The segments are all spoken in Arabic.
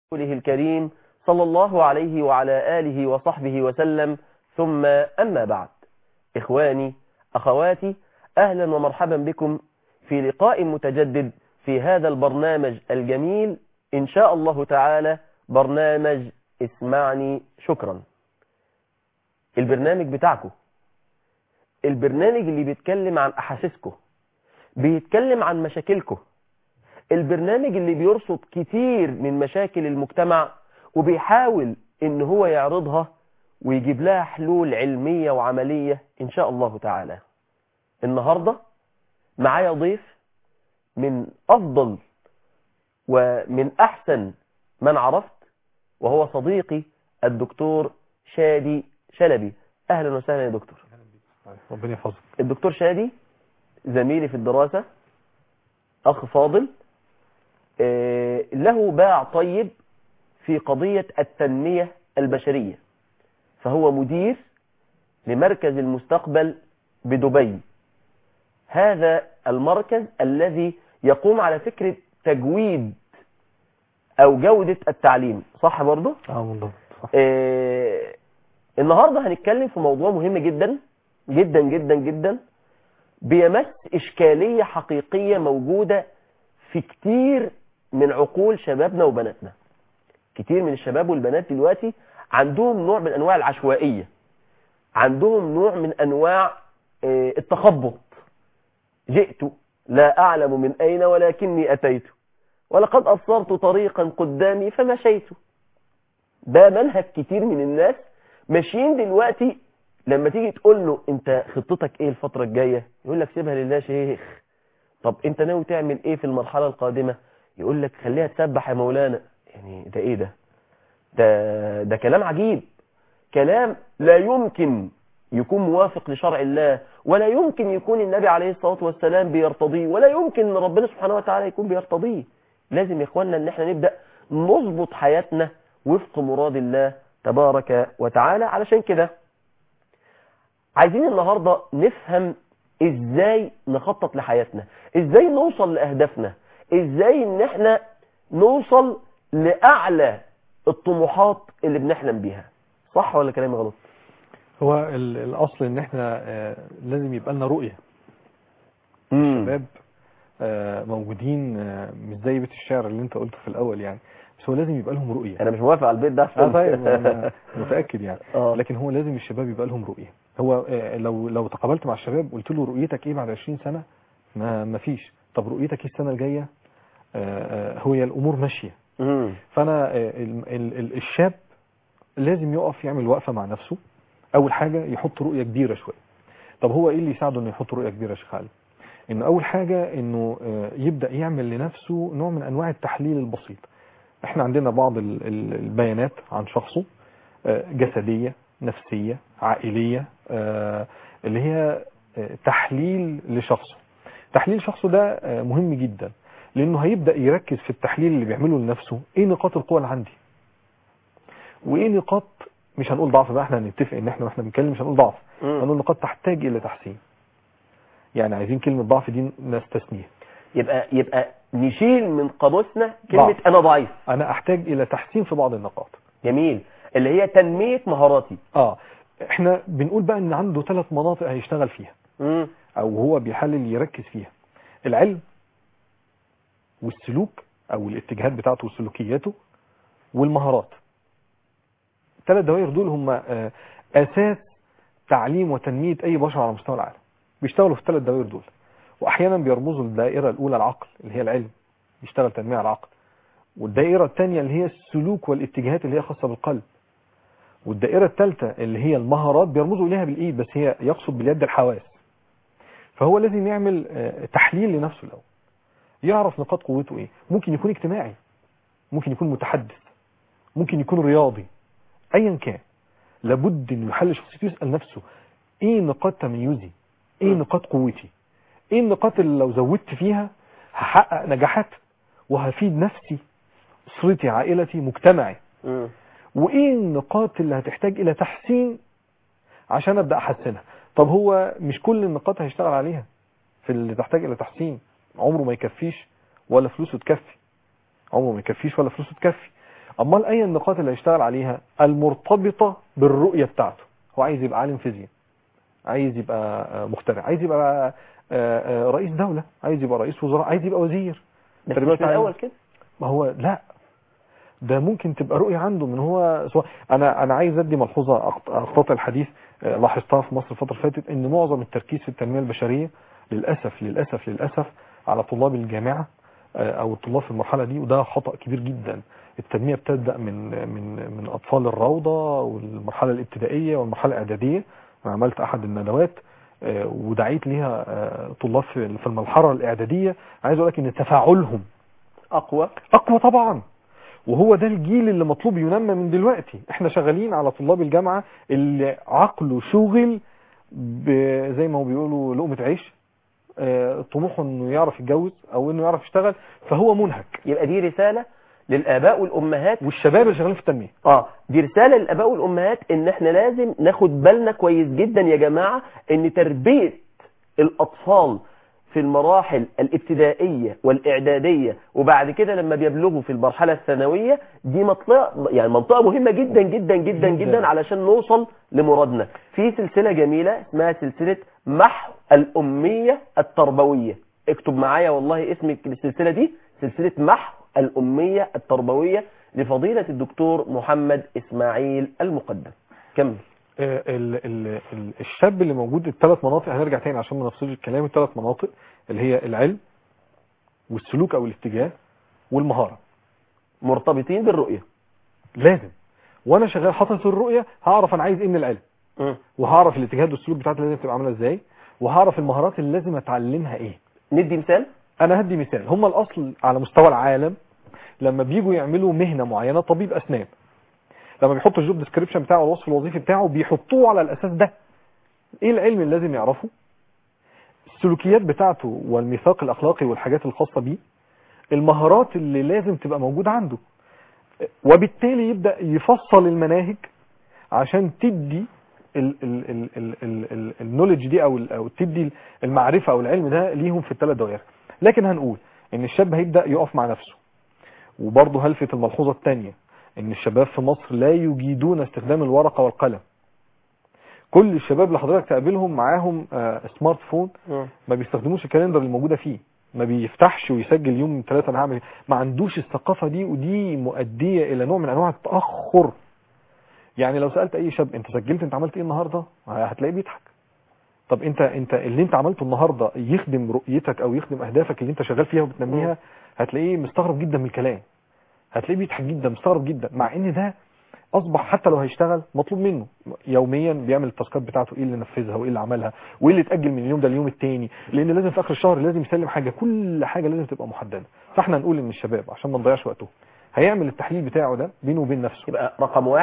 رسوله الكريم صلى الله عليه وعلى آله وصحبه وسلم، ثم أما بعد. إخواني أخواتي، أهلا ومرحبا بكم في لقاء متجدد في هذا البرنامج الجميل إن شاء الله تعالى، برنامج اسمعني شكرا. البرنامج بتاعكم، البرنامج اللي بيتكلم عن أحاسيسكم، بيتكلم عن مشاكلكم، البرنامج اللي بيرصد كتير من مشاكل المجتمع وبيحاول ان هو يعرضها ويجيب لها حلول علمية وعملية ان شاء الله تعالى. النهاردة معايا ضيف من افضل ومن احسن من عرفت، وهو صديقي الدكتور شادي شلبي. اهلا وسهلا يا دكتور. ربنا يحفظك. الدكتور شادي زميلي في الدراسة، اخ فاضل، له باع طيب في قضية التنمية البشرية، فهو مدير لمركز المستقبل بدبي. هذا المركز الذي يقوم على فكرة تجويد أو جودة التعليم، صح برضو؟ بالضبط. النهاردة هنتكلم في موضوع مهم جدا جدا جدا جدا، بيمس إشكالية حقيقية موجودة في كتير من عقول شبابنا وبناتنا. كتير من الشباب والبنات دلوقتي عندهم نوع من أنواع العشوائية، عندهم نوع من أنواع التخبط. جئت لا أعلم من أين ولكني أتيت، ولقد أبصرت طريقا قدامي فمشيت. ده منهج كتير من الناس ماشيين دلوقتي. لما تيجي تقول له أنت خطتك إيه الفترة الجاية، يقول لك سيبها لله شيخ. طب أنت ناوي تعمل إيه في المرحلة القادمة؟ يقول لك خليها تسبح يا مولانا. يعني ده إيه ده كلام عجيب، كلام لا يمكن يكون موافق لشرع الله، ولا يمكن يكون النبي عليه الصلاة والسلام بيرتضيه، ولا يمكن ان ربنا سبحانه وتعالى يكون بيرتضيه. لازم يا اخواننا ان احنا نبدأ نظبط حياتنا وفق مراد الله تبارك وتعالى. علشان كده عايزين النهاردة نفهم ازاي نخطط لحياتنا، ازاي نوصل لأهدافنا، ازاي ان احنا نوصل لأعلى الطموحات اللي بنحلم بيها. صح ولا كلامي غلط؟ هو الأصل إن إحنا لازم يبقى لنا رؤية. الشباب موجودين مش زي بيت الشعر اللي أنت قلته في الأول يعني، بس هو لازم يبقى لهم رؤية. أنا مش موافق على البيت ده عشان طيب أنا متأكد يعني. لكن هو لازم الشباب يبقى لهم رؤية. هو لو تقابلت مع الشباب قلت له رؤيتك إيه بعد 20 سنة؟ ما فيش. طب رؤيتك إيه السنة الجاية؟ هي الأمور ماشية. فأنا الشاب لازم يقف يعمل وقفة مع نفسه. أول حاجة يحط رؤية كبيرة شوية. طب هو إيه اللي يساعده إنه يحط رؤية كبيرة يا شيخ علي؟ إنه أول حاجة إنه يبدأ يعمل لنفسه نوع من أنواع التحليل البسيط. إحنا عندنا بعض البيانات عن شخصه، جسدية، نفسية، عائلية، اللي هي تحليل لشخصه. تحليل شخصه ده مهم جدا، لأنه هيبدأ يركز في التحليل اللي بيعمله لنفسه. إيه نقاط القوة اللي عندي؟ وايه نقاط، مش هنقول ضعف بقى، احنا هنتفق ان احنا واحنا بنتكلم مش هنقول ضعف، هنقول نقاط تحتاج الى تحسين. يعني عايزين كلمة ضعف دي نستثنيها. يبقى نشيل من قاموسنا كلمة ضعف. انا ضعيف، انا احتاج الى تحسين في بعض النقاط. جميل، اللي هي تنمية مهاراتي. احنا بنقول بقى ان عنده 3 مناطق هيشتغل فيها، او هو بيحلل يركز فيها: العلم والسلوك او الاتجاهات بتاعته وسلوكياته والمهارات. 3 دوائر دول هم اساس تعليم وتنمية اي بشر على مستوى العالم. بيشتغلوا في 3 دوائر دول، واحيانا بيرمزوا للدائرة الاولى العقل اللي هي العلم، بيشتغل تنمية على العقل. والدائرة الثانية اللي هي السلوك والاتجاهات اللي هي خاصة بالقلب. والدائرة الثالثة اللي هي المهارات بيرمزوا اليها بالايد، بس هي يقصد باليد الحواس. فهو لازم يعمل تحليل لنفسه الاول، يعرف نقاط قوته ايه. ممكن يكون اجتماعي، ممكن يكون متحدث، ممكن يكون رياضي، ايا كان. لابد انه يحلل شخصيته، يسأل نفسه ايه نقاط تميزي، ايه نقاط قوتي، ايه النقاط اللي لو زودت فيها هحقق نجاحات وهفيد نفسي، اسرتي، عائلتي، مجتمعي. وايه النقاط اللي هتحتاج الى تحسين عشان ابدا احسنها. طب هو مش كل النقاط هيشتغل عليها في اللي تحتاج الى تحسين. عمره ما يكفيش ولا فلوسه تكفي، عمره ما يكفيش ولا فلوسه تكفي. امال اي النقاط اللي هيشتغل عليها المرتبطه بالرؤيه بتاعته. هو عايز يبقى عالم فيزياء، عايز يبقى مخترع، عايز يبقى رئيس دوله، عايز يبقى رئيس وزراء، عايز يبقى وزير. بس مش من الاول كده. ما هو لا، ده ممكن تبقى رؤية عنده من هو سواء. انا عايز ادي ملحوظة اقتطع الحديث لاحظتها في مصر الفترة اللي فاتت، ان معظم التركيز في التنمية البشرية للأسف على طلاب الجامعة او الطلاب في المرحلة دي، وده خطأ كبير جدا. التنمية بتبدأ من اطفال الروضة والمرحلة الابتدائية والمرحلة الاعدادية. انا عملت احد الندوات ودعيت ليها طلاب في المرحلة الاعدادية. عايز اقول لك ان تفاعلهم اقوى طبعا، وهو ده الجيل اللي مطلوب ينمى من دلوقتي. احنا شغالين على طلاب الجامعة اللي عقله شغل زي ما هو بيقولوا لقمة عيش، طموحه انه يعرف يتجوز او انه يعرف يشتغل، فهو منهك. يبقى دي رسالة للآباء والأمهات والشباب اللي شغالين في التنمية. دي رسالة للآباء والأمهات ان احنا لازم ناخد بالنا كويس جدا يا جماعة ان تربية الأطفال في المراحل الابتدائية والإعدادية وبعد كده لما بيبلغوا في المرحلة الثانوية دي منطقة مهمة جدا جدا جدا جدا علشان نوصل لمرادنا. في سلسلة جميلة اسمها سلسلة محو الأمية التربوية. اكتب معايا والله اسم السلسلة دي، سلسلة محو الأمية التربوية لفضيلة الدكتور محمد إسماعيل المقدم. كمل. الشاب اللي موجود الثلاث مناطق، هنرجع تاني عشان ما نفصلش الكلام، الثلاث مناطق اللي هي العلم والسلوك او الاتجاه والمهارة، مرتبطين بالرؤية. لازم وانا شغال حاطط الرؤية هعرف انا عايز ايه من العلم، وهعرف الاتجاهات والسلوك بتاعتي لازم تبقى عامله ازاي، وهعرف المهارات اللي لازم اتعلمها ايه. ندي مثال. انا هدي مثال. هم الاصل على مستوى العالم لما بيجوا يعملوا مهنة معينة، طبيب اسنان لما بيحطوا الجوب ديسكريبشن بتاعه والوصف الوظيفي بتاعه بيحطوه على الاساس ده. ايه العلم اللي لازم يعرفه، السلوكيات بتاعته والميثاق الاخلاقي والحاجات الخاصة بيه، المهارات اللي لازم تبقى موجودة عنده، وبالتالي يبدأ يفصل المناهج عشان تدي النولج دي او تدي المعرفة او العلم ده ليهم في الثلاث دوائر. لكن هنقول ان الشاب هيبدأ يقف مع نفسه. وبرضه هلفت الملحوظة الثانية ان الشباب في مصر لا يجيدون استخدام الورقة والقلم. كل الشباب اللي حضرتك تقابلهم معاهم سمارت فون، ما بيستخدموش الكالندر اللي موجودة فيه، ما بيفتحش ويسجل يوم من 3 انا هعمل، ما عندوش الثقافة دي، ودي مؤدية الى نوع من انواع التأخر. يعني لو سألت اي شاب انت سجلت انت عملت ايه النهاردة، هتلاقيه بيضحك. طب انت اللي انت عملته النهاردة يخدم رؤيتك او يخدم اهدافك اللي انت شغال فيها وبتنميها، هتلاقيه مستغرب جدا من الكلام، هتلاقيه بيضحك جدا مستغرب جدا، مع ان ده اصبح حتى لو هيشتغل مطلوب منه يوميا بيعمل التاسكات بتاعته، ايه اللي نفذها وايه اللي عملها وايه اللي اتاجل من اليوم ده لليوم الثاني، لان لازم في اخر الشهر لازم يسلم حاجه، كل حاجه لازم تبقى محدده. فاحنا نقول ان الشباب عشان ما نضيعش وقته هيعمل التحليل بتاعه ده بينه وبين نفسه. يبقى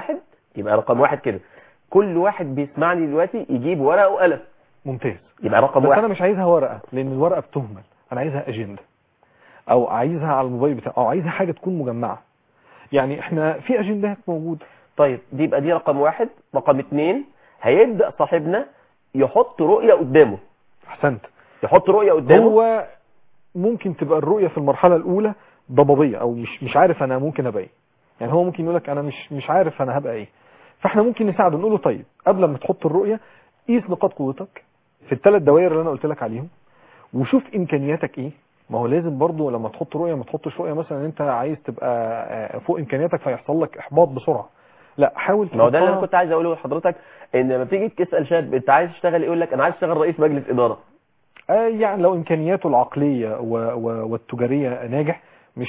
رقم واحد كده، كل واحد بيسمعني دلوقتي يجيب ورقه وقلم. ممتاز. يبقى رقم بس واحد. انا مش عايزها ورقه، لان الورقه بتهمل، انا عايزها اجنده، او عايزها على الموبايل بتاعه، او عايزها حاجه تكون مجمعه. يعني احنا في اجندات موجوده. طيب دي يبقى دي رقم واحد. رقم 2 هيبدأ صاحبنا يحط رؤية قدامه. احسنت. يحط رؤية قدامه. هو ممكن تبقى الرؤية في المرحلة الاولى ضبابية، او مش عارف انا ممكن ابقى ايه. يعني هو ممكن يقول لك انا مش عارف انا هبقى ايه. فاحنا ممكن نساعده نقول له طيب قبل ما تحط الرؤية قيس نقاط قوتك في الثلاث دوائر اللي انا قلت لك عليهم، وشوف امكانياتك ايه. ما هو لازم برضو لما تحط رؤية ما تحطش رؤية مثلا انت عايز تبقى فوق امكانياتك فيحصل لك احباط بسرعة. لا، حاول ما هو ده اللي انا كنت عايز اقوله لحضرتك، ان لما تيجي تسال شاب انت عايز تشتغل، يقول لك انا عايز اشتغل رئيس مجلس اداره. يعني لو امكانياته العقليه والتجاريه ناجح،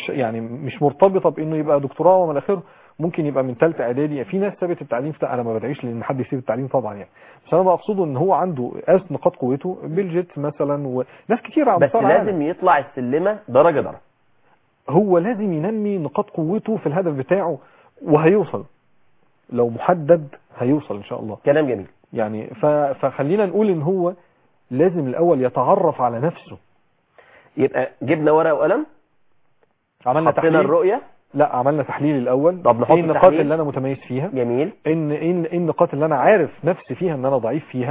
مش مرتبطه بانه يبقى دكتوراه وما الى اخره، ممكن يبقى من ثالثه اعدادي. في ناس سابت التعليم، انا ما بدعيش لان حد يسيب التعليم طبعا يعني، بس انا بقصده ان هو عنده قاس نقاط قوته بيلجيت مثلا وناس كتير على مستوى العالم. بس لازم يطلع السلمه درجه درجه. هو لازم ينمي نقاط قوته في الهدف بتاعه، وهيوصل لو محدد هيوصل ان شاء الله. كلام جميل. يعني فخلينا نقول ان هو لازم الاول يتعرف على نفسه. يبقى جبنا ورقه وقلم، عملنا تحليل الرؤيه. لا، عملنا تحليل الاول. طب نحط ايه النقاط اللي انا متميز فيها؟ جميل. ايه النقاط اللي انا عارف نفسي فيها ان انا ضعيف فيها؟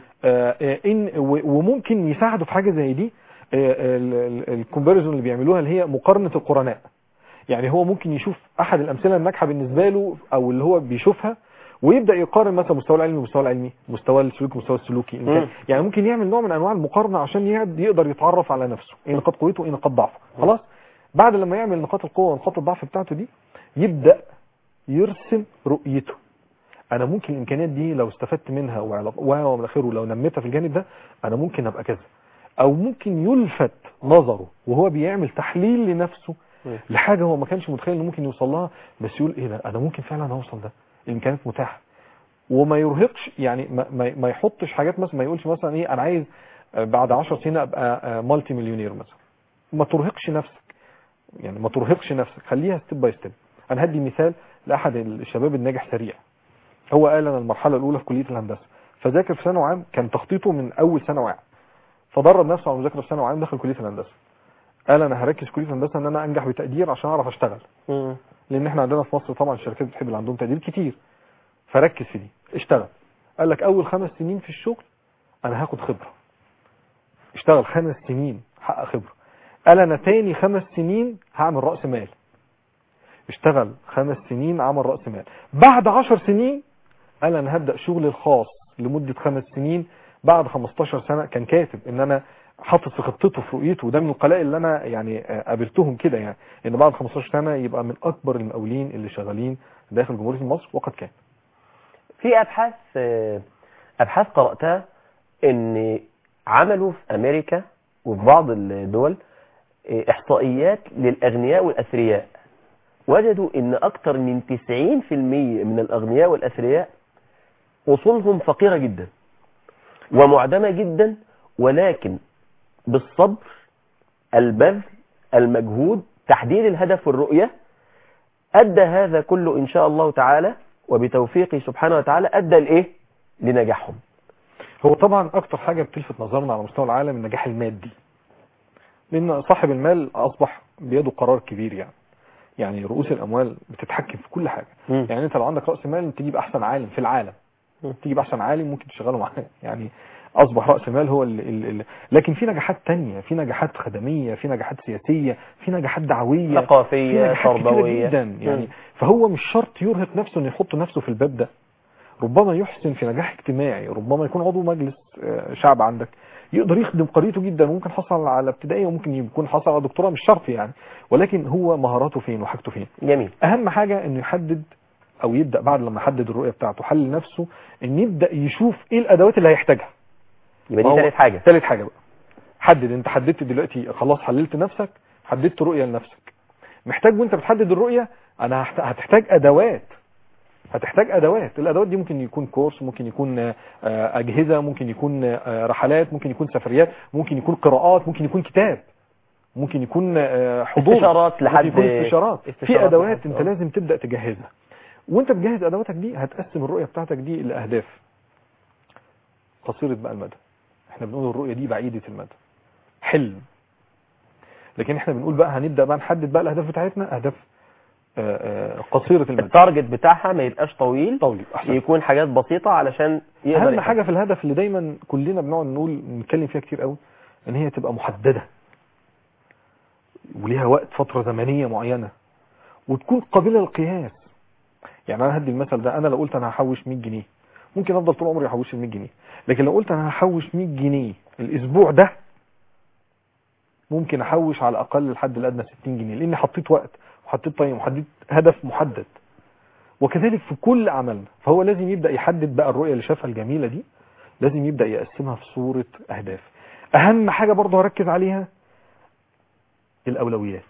وممكن يساعدوا في حاجه زي دي الكومباريزون اللي بيعملوها، اللي هي مقارنه القرناء. يعني هو ممكن يشوف احد الامثله الناجحه بالنسبه له او اللي هو بيشوفها ويبدا يقارن مثلا مستوى العلمي ومستوى العلمي، مستوى السلوكي ومستوى السلوكي. يعني ممكن يعمل نوع من انواع المقارنه عشان يقدر يتعرف على نفسه، ايه نقاط قوته وايه نقاط ضعفه. خلاص، بعد لما يعمل نقاط القوه ونقاط الضعف بتاعته دي، يبدا يرسم رؤيته. انا ممكن الامكانيات دي لو استفدت منها ومن اخره لو نميتها في الجانب ده انا ممكن ابقى كذا. او ممكن يلفت نظره وهو بيعمل تحليل لنفسه لحاجه هو ما كانش متخيل انه ممكن يوصل لها، بس يقول ايه ده، انا ممكن فعلا اوصل ده، الامكانيات متاحه. وما يرهقش، يعني ما يحطش حاجات، مثلا ما يقولش مثلا ايه انا عايز بعد 10 سنين ابقى مالتي مليونير مثلا. ما ترهقش نفسك، يعني ما ترهقش نفسك، خليها ستيب باي ستيب. انا هدي مثال لاحد الشباب الناجح سريع. هو قال انا المرحله الاولى في كليه الهندسه، فذاكر في ثانوي عام، كان تخطيطه من اول ثانوي عام، فدرب نفسه على المذاكره في ثانوي عام، دخل كليه الهندسه. قال انا هركز كليه الهندسه ان انا انجح بتقدير عشان اعرف اشتغل، لان احنا عندنا في مصر طبعا الشركات بتحب اللي عندهم تقدير كتير، فركز في دي اشتغل. قال لك اول 5 سنين في الشغل انا هاخد خبره، اشتغل 5 سنين حقق خبره. قال انا تاني 5 سنين هعمل راس مال، اشتغل 5 سنين عمل راس مال. بعد 10 سنين قال انا هبدا شغلي الخاص لمده 5 سنين. بعد 15 سنه كان كاتب ان انا حاطط في خطته في رؤيته، وده من القلائل اللي انا يعني قابلتهم كده، يعني ان بعد 15 سنه يبقى من اكبر المقاولين اللي شغالين داخل جمهوريه مصر، وقد كان. في ابحاث قراتها ان عملوا في امريكا وفي بعض الدول احصائيات للاغنياء والاثرياء، وجدوا ان اكثر من 90% من الاغنياء والاثرياء اصولهم فقيره جدا ومعدمه جدا، ولكن بالصبر، البذل، المجهود، تحديد الهدف والرؤيه، ادى هذا كله ان شاء الله تعالى وبتوفيقه سبحانه وتعالى ادى لايه؟ لنجاحهم. هو طبعا اكتر حاجه بتلفت نظرنا على مستوى العالم النجاح المادي، لان صاحب المال اصبح بيده قرار كبير، يعني رؤوس الاموال بتتحكم في كل حاجه. يعني انت لو عندك راس مال تجيب احسن عالم في العالم، تجيب احسن عالم ممكن تشغله معاه، يعني اصبح راس المال هو لكن في نجاحات تانية، في نجاحات خدميه، في نجاحات سياسيه، في نجاحات دعويه، ثقافيه، في نجاحات تربويه جدا يعني. فهو مش شرط يرهق نفسه انه يحط نفسه في الباب ده، ربما يحسن في نجاح اجتماعي، ربما يكون عضو مجلس شعب عندك يقدر يخدم قريته جدا، وممكن حصل على ابتدائيه وممكن يكون حصل على دكتوراه، مش شرط يعني، ولكن هو مهاراته فين وحاجته فين. جميل. اهم حاجه انه يحدد او يبدا بعد لما يحدد الرؤيه بتاعته حل نفسه، ان يبدا يشوف ايه الادوات اللي هيحتاجها. يبقى دي ثالث حاجه بقى، حدد. انت حددت دلوقتي خلاص، حللت نفسك، حددت رؤيه لنفسك، محتاج وانت بتحدد الرؤيه انا هتحتاج ادوات. الادوات دي ممكن يكون كورس، ممكن يكون اجهزه، ممكن يكون رحلات، ممكن يكون سفريات، ممكن يكون قراءات، ممكن يكون كتاب، ممكن يكون حضور، استشارات، ممكن يكون استشارات. في ادوات انت لازم تبدا تجهزها، وانت بتجهز ادواتك دي هتقسم الرؤيه بتاعتك دي لاهداف قصيره بقى المدى. احنا بنقول الرؤيه دي بعيده المدى، حلم، لكن احنا بنقول بقى هنبدا بقى نحدد بقى الاهداف بتاعتنا، اهداف قصيرة المدى. التارجت بتاعها ما يبقاش طويل أحسن. يكون حاجات بسيطة علشان يقدر اهم حاجة في الهدف اللي دايما كلنا بنقعد نتكلم فيها كتير قوي، ان هي تبقى محددة وليها وقت، فترة زمنية معينة، وتكون قابلة للقياس. يعني انا هدي المثل ده، انا لو قلت انا هحوش 100 جنيه ممكن افضل طول عمري احوش ال 100 جنيه، لكن لو قلت انا هحوش 100 جنيه الاسبوع ده ممكن احوش على الاقل الحد الادنى 60 جنيه، لاني حطيت وقت وحطيت طيب وحددت هدف محدد. وكذلك في كل عملنا، فهو لازم يبدأ يحدد بقى الرؤية اللي شافها الجميلة دي، لازم يبدأ يقسمها في صورة أهداف. أهم حاجة برضه هركز عليها الأولويات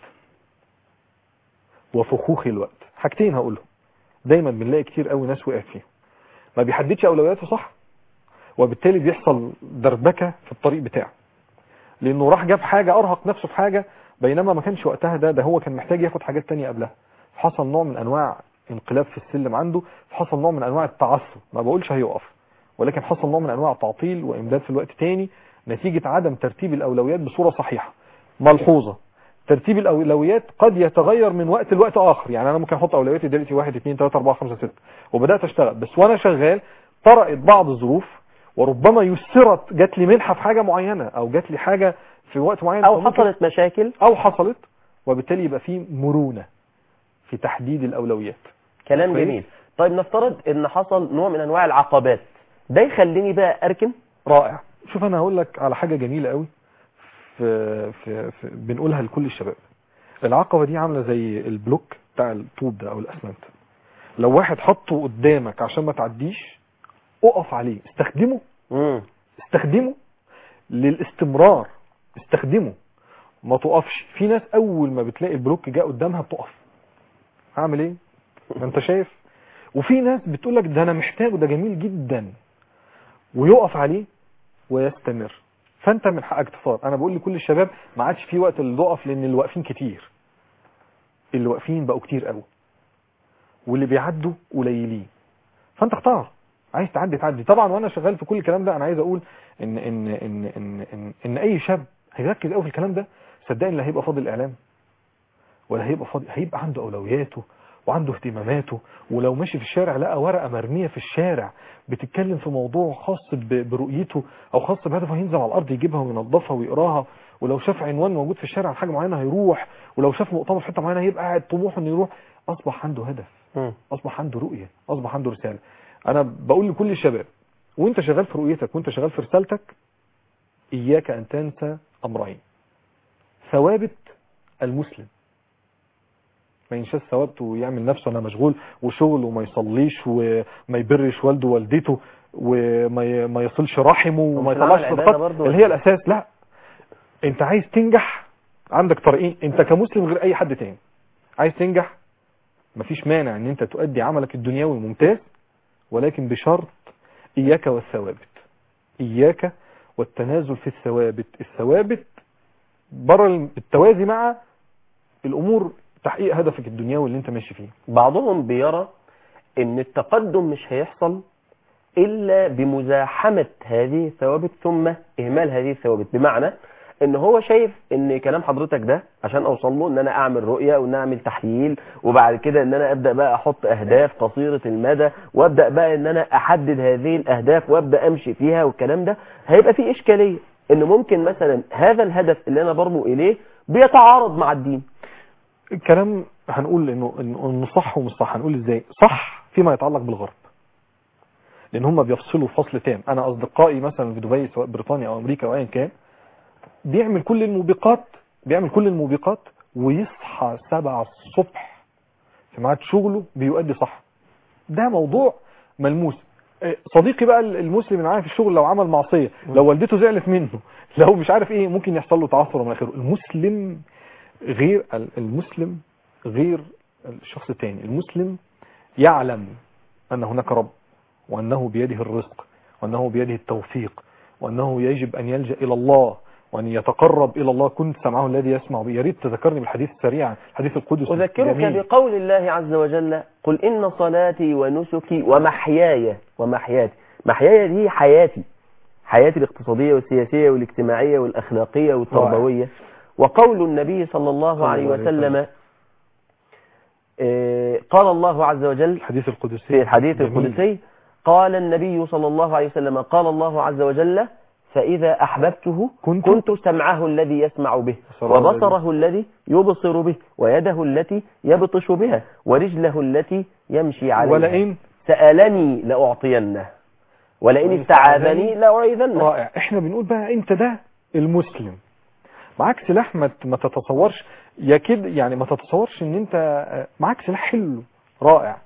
وفخوخ الوقت. حاجتين هقولهم دايما بنلاقي كتير قوي ناس وقعت فيهم، ما بيحددش أولوياته صح، وبالتالي بيحصل دربكة في الطريق بتاعه، لأنه راح جاب حاجة، أرهق نفسه في حاجة بينما ما كانش وقتها، ده هو كان محتاج ياخد حاجات تانية قبلها. حصل نوع من أنواع انقلاب في السلم عنده، حصل نوع من انواع التعثر، ما بقولش هيقف، ولكن حصل نوع من انواع التعطيل وامداد في الوقت تاني نتيجة عدم ترتيب الاولويات بصورة صحيحة. ملحوظة، ترتيب الاولويات قد يتغير من وقت لوقت اخر، يعني انا ممكن احط اولوياتي دلوقتي 1 2 3 4 5 6 وبدات اشتغل، بس وانا شغال طرأت بعض الظروف، وربما يسرت، جات لي منحة في حاجة معينة، او جات لي حاجة في وقت معين، او حصلت مشاكل، او حصلت، وبالتالي يبقى في مرونة. في تحديد الاولويات. كلام جميل. طيب نفترض ان حصل نوع من انواع العقبات، ده يخليني بقى اركن؟ رائع. شوف انا هقول لك على حاجه جميله قوي في بنقولها لكل الشباب. العقبه دي عامله زي البلوك بتاع الطوب ده او الاسمنت. لو واحد حطه قدامك عشان ما تعديش، اقف عليه، استخدمه. استخدمه للاستمرار، استخدمه، ما تقفش. في ناس اول ما بتلاقي البلوك جاء قدامها بتقف. هعمل ايه؟ انت شايف؟ وفي ناس بتقول لك ده انا محتاجه، ده جميل جدا، ويقف عليه ويستمر. فانت من حقك تختار. انا بقول لكل الشباب ما عادش في وقت اللي يقف، لان اللي واقفين كتير، اللي واقفين بقوا كتير قوي، واللي بيعدوا قليلين. فانت اختار، عايز تعدي تعدي. طبعا وانا شغال في كل الكلام ده انا عايز اقول ان اي شاب هيركز قوي في الكلام ده، صدقني لا هيبقى فاضل اعلام ولا هيبقى فاضي، هيبقى عنده اولوياته وعنده اهتماماته. ولو ماشي في الشارع لقى ورقه مرميه في الشارع بتتكلم في موضوع خاص برؤيته او خاص بهدفه، هينزل على الارض يجيبها وينظفها ويقراها. ولو شاف عنوان موجود في الشارع على حاجه معينه هيروح. ولو شاف مؤتمر في حته معينه هيبقى قاعد طموحه انه يروح. اصبح عنده هدف، اصبح عنده رؤيه، اصبح عنده رساله. انا بقول لكل الشباب وانت شغال في رؤيتك وانت شغال في رسالتك، اياك ان تنسى امرين: ثوابت المسلم، ما ينساش ثوابته ويعمل نفسه انا مشغول وشغل وما يصليش وما يبرش والده ووالدته وما يصلش رحمه وما يطلعش صدقات اللي هي الاساس. لا، انت عايز تنجح عندك طريقين انت كمسلم غير اي حد تاني. عايز تنجح مفيش مانع ان انت تؤدي عملك الدنيوي ممتاز، ولكن بشرط اياك والثوابت، اياك والتنازل في الثوابت. الثوابت بره التوازي مع الامور تحقيق هدفك الدنيوي اللي انت ماشي فيه. بعضهم بيرى ان التقدم مش هيحصل الا بمزاحمة هذه الثوابت ثم اهمال هذه الثوابت. بمعنى ان هو شايف ان كلام حضرتك ده عشان اوصل له ان انا اعمل رؤية وان اعمل تحليل، وبعد كده ان انا ابدأ بقى احط اهداف قصيرة المدى، وابدأ بقى ان انا احدد هذه الاهداف وابدأ امشي فيها، والكلام ده هيبقى فيه اشكالية ان ممكن مثلا هذا الهدف اللي انا برمو اليه بيتعارض مع الدين. الكلام هنقول انه صح ومش صح. هنقول ازاي صح؟ فيما يتعلق بالغرب، لان هم بيفصلوا فصل تام. انا اصدقائي مثلا في دبي سواء بريطانيا او امريكا او ايا كان، بيعمل كل الموبقات ويصحى 7 الصبح في ميعاد شغله بيؤدي صح. ده موضوع ملموس. صديقي بقى المسلم اللي معايا في الشغل لو عمل معصيه، لو والدته زعلت منه، لو مش عارف ايه، ممكن يحصل له تعثر من اخره. المسلم غير الشخص الثاني. المسلم يعلم ان هناك رب، وانه بيده الرزق، وانه بيده التوفيق، وانه يجب ان يلجأ الى الله وان يتقرب الى الله. كنت سمعه الذي يسمع به. يا ريت تذكرني بالحديث سريعا، الحديث القدسي. أذكرك بقول الله عز وجل: قل إن صلاتي ونسكي ومحياي ومحياتي. محياي دي حياتي الاقتصادية والسياسية والاجتماعية والأخلاقية والتربوية. وقول النبي صلى الله عليه وسلم قال الله عز وجل في الحديث القدسي قال النبي صلى الله عليه وسلم قال الله عز وجل: فإذا أحببته كنت سمعه الذي يسمع به، وبصره الذي يبصر به، ويده التي يبطش بها، ورجله التي يمشي عليها، ولئن سألني لأعطينه، ولئن استعاذني لأعيذنه. رائع. احنا بنقول بقى انت ده المسلم معاك سلاح ما تتصورش يا كده، يعني ما تتصورش ان انت معاك سلاح حلو رائع.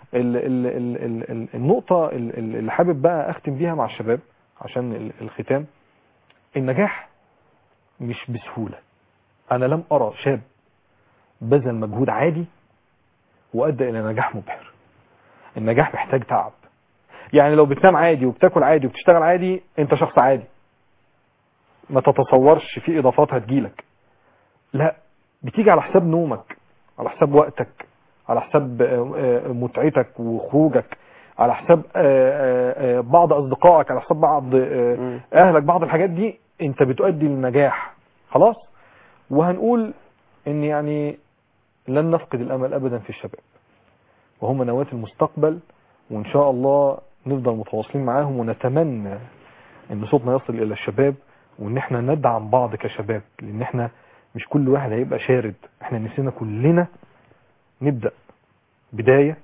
النقطة اللي حابب بقى اختم بيها مع الشباب عشان الختام: النجاح مش بسهولة. انا لم ارى شاب بذل مجهود عادي وادى الى نجاح مبهر. النجاح محتاج تعب. يعني لو بتنام عادي وبتاكل عادي وبتشتغل عادي انت شخص عادي، ما تتصورش في اضافات هتجيلك. لا، بتيجي على حساب نومك، على حساب وقتك، على حساب متعتك وخروجك، على حساب بعض اصدقائك، على حساب بعض اهلك. بعض الحاجات دي انت بتؤدي للنجاح خلاص. وهنقول ان يعني لن نفقد الامل ابدا في الشباب، وهم نواة المستقبل، وان شاء الله نفضل متواصلين معاهم، ونتمنى ان صوتنا يصل الى الشباب، وان احنا ندعم بعض كشباب، لان احنا مش كل واحد هيبقى شارد. احنا نفسنا كلنا نبدأ بداية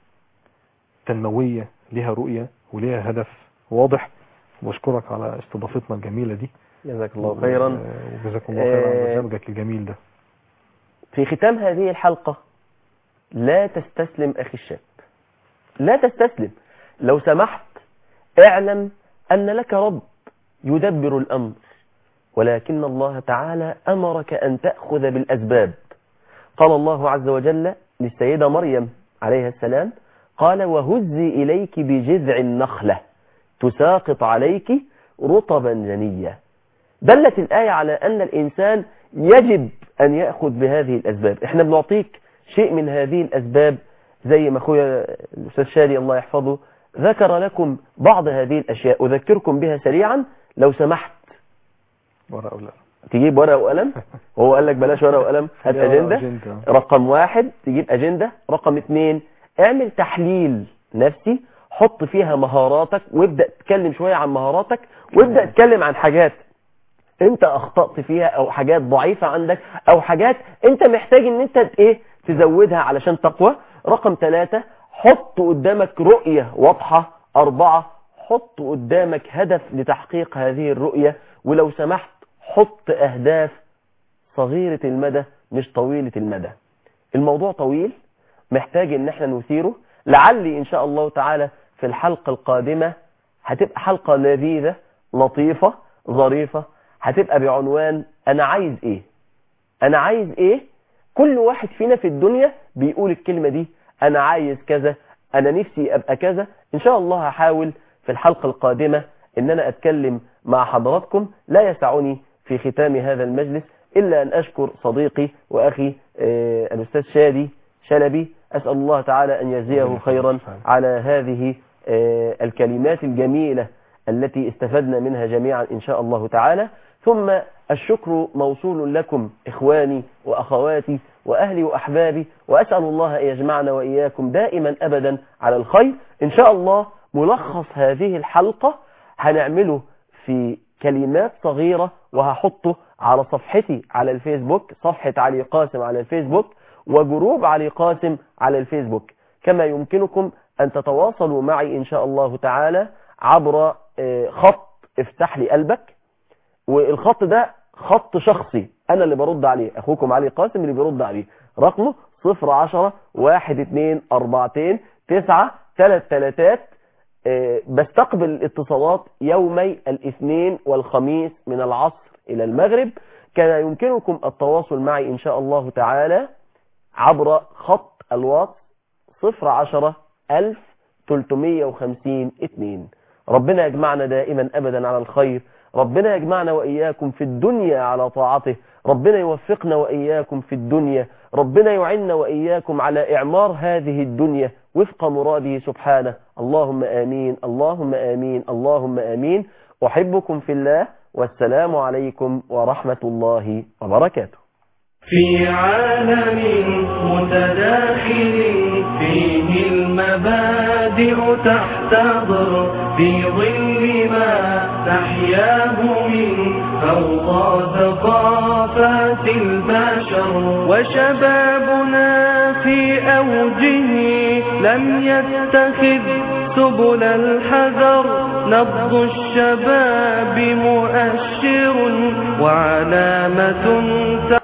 تنموية لها رؤية ولها هدف واضح. واشكرك على استضافتنا الجميلة دي. جزاك الله خيرا. وجزاكم الله خيرا على برنامجك الجميل ده. في ختام هذه الحلقة، لا تستسلم أخي الشاب، لا تستسلم. لو سمحت اعلم أن لك رب يدبر الأمر، ولكن الله تعالى أمرك أن تأخذ بالأسباب. قال الله عز وجل للسيدة مريم عليها السلام، قال وهزي إليك بجذع النخلة تساقط عليك رطبا جنيا. دلت الآية على أن الإنسان يجب أن يأخذ بهذه الأسباب. احنا بنعطيك شيء من هذه الأسباب، زي ما أخويا الأستاذ شادي الله يحفظه ذكر لكم بعض هذه الأشياء، أذكركم بها سريعا لو سمحت. ورقة وقلم. تجيب ورقة وقلم. هو قال لك بلاش ورقة وقلم، هات أجندة. رقم 1 تجيب أجندة. رقم 2 اعمل تحليل نفسي، حط فيها مهاراتك وابدأ تتكلم شوية عن مهاراتك، وابدأ تتكلم عن حاجات انت اخطأت فيها او حاجات ضعيفة عندك او حاجات انت محتاج ان انت تزودها علشان تقوى. رقم 3 حط قدامك رؤية واضحة. 4 حط قدامك هدف لتحقيق هذه الرؤية، ولو سمحت حط اهداف صغيرة المدى مش طويلة المدى. الموضوع طويل محتاج ان احنا نثيره. لعلي ان شاء الله تعالى في الحلقة القادمة هتبقى حلقة لذيذة لطيفة ظريفة، هتبقى بعنوان أنا عايز إيه. أنا عايز إيه. كل واحد فينا في الدنيا بيقول الكلمة دي، أنا عايز كذا، أنا نفسي أبقى كذا. إن شاء الله هحاول في الحلقة القادمة إن أنا أتكلم مع حضراتكم. لا يسعني في ختام هذا المجلس إلا أن أشكر صديقي وأخي الأستاذ شادي شلبي. أسأل الله تعالى أن يجزيه خيرا على هذه الكلمات الجميلة التي استفدنا منها جميعا إن شاء الله تعالى. ثم الشكر موصول لكم إخواني وأخواتي وأهلي وأحبابي، وأسأل الله أن يجمعنا وإياكم دائما أبدا على الخير. إن شاء الله ملخص هذه الحلقة هنعمله في كلمات صغيرة وهحطه على صفحتي على الفيسبوك، صفحة علي قاسم على الفيسبوك وجروب علي قاسم على الفيسبوك. كما يمكنكم أن تتواصلوا معي إن شاء الله تعالى عبر خط افتح لي قلبك، والخط ده خط شخصي أنا اللي برد عليه، أخوكم علي قاسم اللي بيرد عليه. رقمه 010-12-2-9-3-3. بستقبل الاتصالات يومي الاثنين والخميس من العصر إلى المغرب. كان يمكنكم التواصل معي إن شاء الله تعالى عبر خط الواتس 010-1350-2. ربنا يجمعنا دائما أبدا على الخير. ربنا يجمعنا وإياكم في الدنيا على طاعته. ربنا يوفقنا وإياكم في الدنيا. ربنا يعيننا وإياكم على إعمار هذه الدنيا وفق مراده سبحانه. اللهم آمين اللهم آمين اللهم آمين. أحبكم في الله، والسلام عليكم ورحمة الله وبركاته. في عالم متداخل فيه المبادئ تحتضر في ظل ما تحياه من فوق ثقافات البشر، وشبابنا في أوجه لم يتخذ سبل الحذر. نبض الشباب مؤشر وعلامة